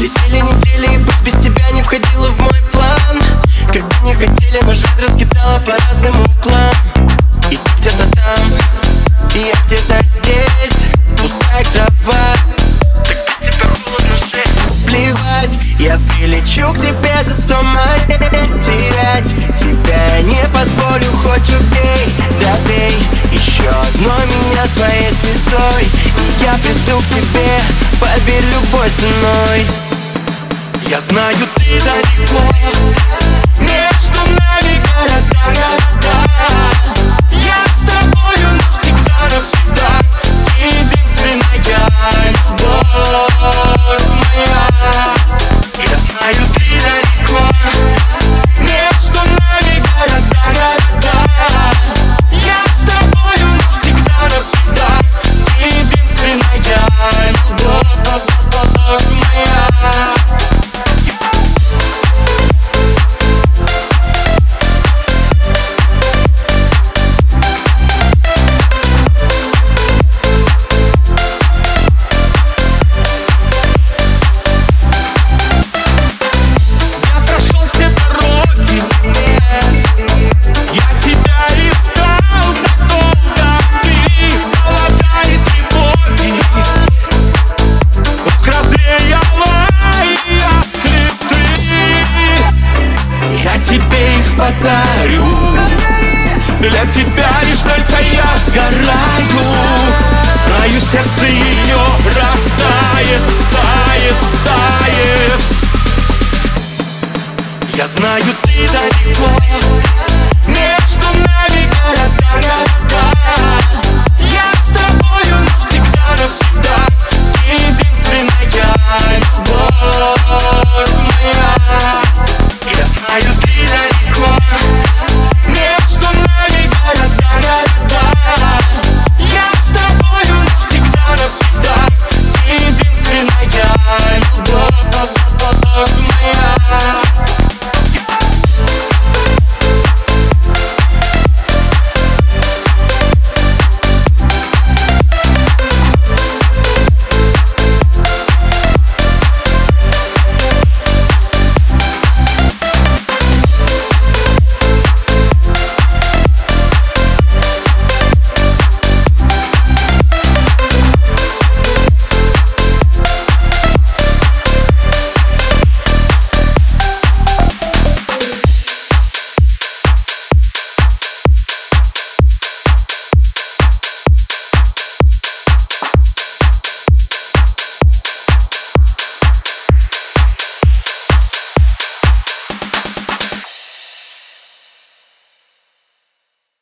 Летели недели, и быть без тебя не входило в мой план. Как бы не хотели, но жизнь раскидала по разным углам. И ты где-то там, и я где-то здесь. Пустая кровать, так без тебя холодно жить. Плевать, я прилечу к тебе за 100 миль. Терять тебя не позволю, хоть убей, добей еще одной меня своей слезой. И я приду к тебе, поверь, любой ценой. Я знаю, ты далеко, между нами города. я с тобою навсегда, навсегда. Единственная любовь моя. Я знаю, ты далеко, Между нами города. я с тобою навсегда, навсегда. Единственная любовь моя. Подарю для тебя лишь только я сгораю. Знаю, сердце ее растает, тает, тает. Я знаю,